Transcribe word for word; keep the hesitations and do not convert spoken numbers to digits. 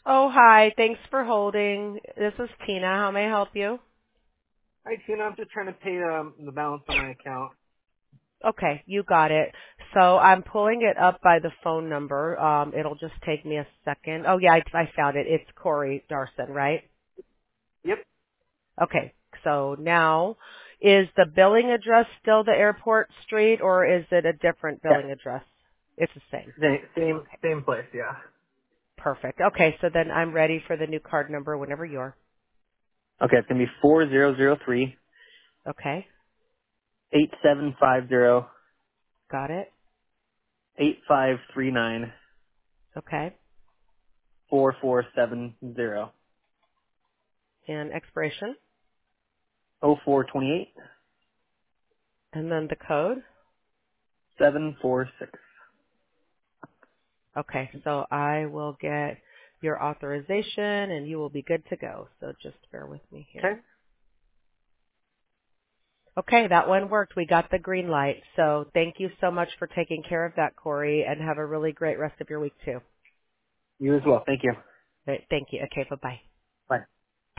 Oh, hi. Thanks for holding. This is Tina. How may I help you? Hi, Tina. I'm just trying to pay um, the balance on my account. Okay, you got it. So I'm pulling it up by the phone number. Um, it'll just take me a second. Oh, yeah, I, I found it. It's Corey Darson, right? Yep. Okay, so now is the billing address still the airport street or is it a different Yeah. billing address? It's the same. Same, same, Okay, same place. Yeah. perfect. Okay, so then I'm ready for the new card number whenever you're. Okay, it's gonna be four zero zero three Okay, eight seven five zero got it. eight five three nine Okay, four four seven zero and expiration oh four twenty eight and then the code. seven four six. Okay, so I will get your authorization and you will be good to go. So just bear with me Okay. here. Okay, that one worked. We got the green light. So thank you so much for taking care of that, Corey, and have a really great rest of your week too. You as well. Thank you. Right, thank you. Okay, bye-bye.